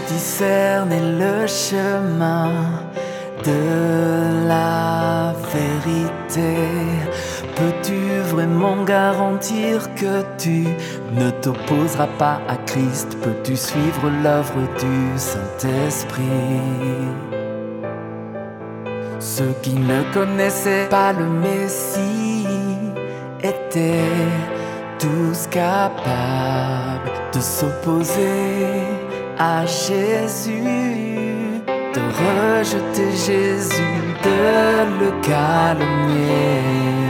discerner le chemin de la vérité? Peux-tu vraiment garantir que tu ne t'opposeras pas à Christ? Peux-tu suivre l'œuvre du Saint-Esprit? Ceux qui ne connaissaient pas le Messie étaient tous capables de s'opposer à Jésus, de rejeter Jésus, de le calomnier.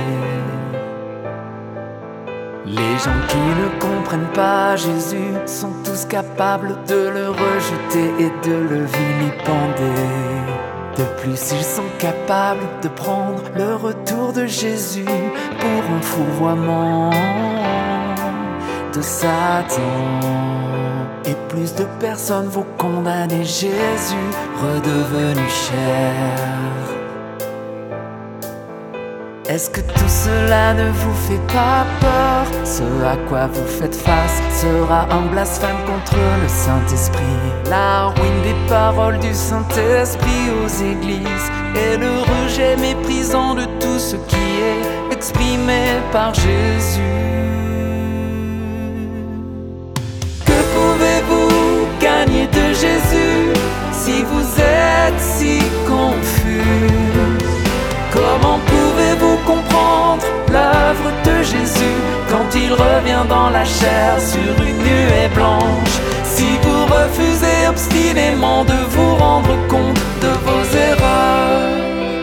Les gens qui ne comprennent pas Jésus sont tous capables de le rejeter et de le vilipender. De plus, ils sont capables de prendre le retour de Jésus pour un fourvoiement de Satan. Et plus de personnes vont condamner Jésus, redevenu cher. Est-ce que tout cela ne vous fait pas peur? Ce à quoi vous faites face sera un blasphème contre le Saint-Esprit. La ruine des paroles du Saint-Esprit aux églises et le rejet méprisant de tout ce qui est exprimé par Jésus. Que pouvez-vous gagner de Jésus si vous êtes si confus? Comment pouvez-vous comprendre l'œuvre de Jésus quand il revient dans la chair sur une nuée blanche? Si vous refusez obstinément de vous rendre compte de vos erreurs,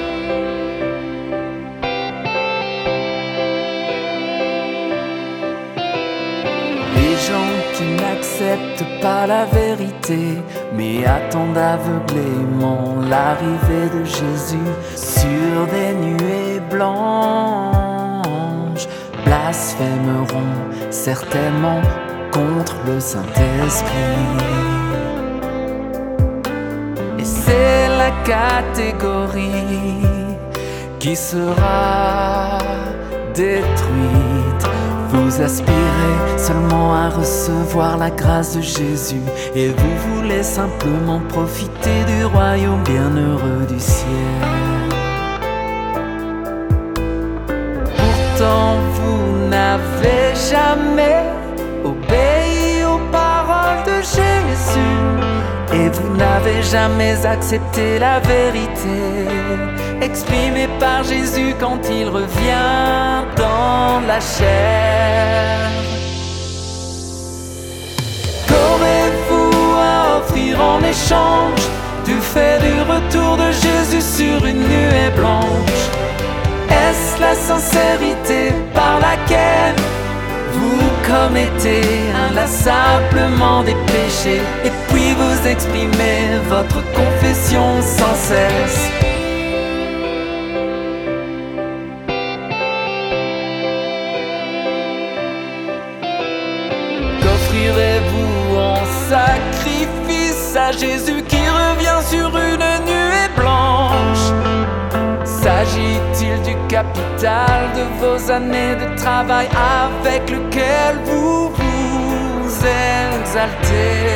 les gens qui n'acceptent pas la vérité mais attendent aveuglément l'arrivée de Jésus sur des nuées blanches blasphémeront certainement contre le Saint-Esprit. Et c'est la catégorie qui sera détruite. Vous aspirez seulement à recevoir la grâce de Jésus et vous voulez simplement profiter du royaume bienheureux du ciel. Pourtant vous n'avez jamais obéi aux paroles de Jésus et vous n'avez jamais accepté la vérité exprimée par Jésus quand il revient dans la chair. Qu'aurez-vous à offrir en échange du fait du retour de Jésus sur une nuée blanche? Est-ce la sincérité par laquelle vous commettez inlassablement des péchés et puis vous exprimez votre confession sans cesse? Qu'offrirez-vous en sacrifice à Jésus qui revient sur une nuée blanche? S'agit-il du capital de vos années de travail avec lequel vous vous exaltez?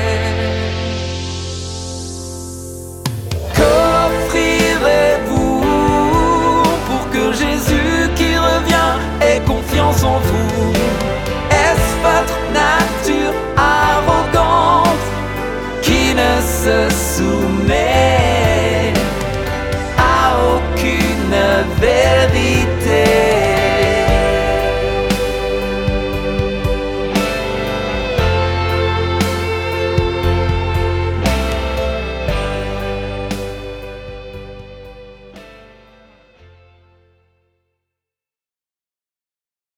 Qu'offrirez-vous pour que Jésus qui revient ait confiance en vous? Est-ce votre nature arrogante qui ne se soumet à aucune vérité?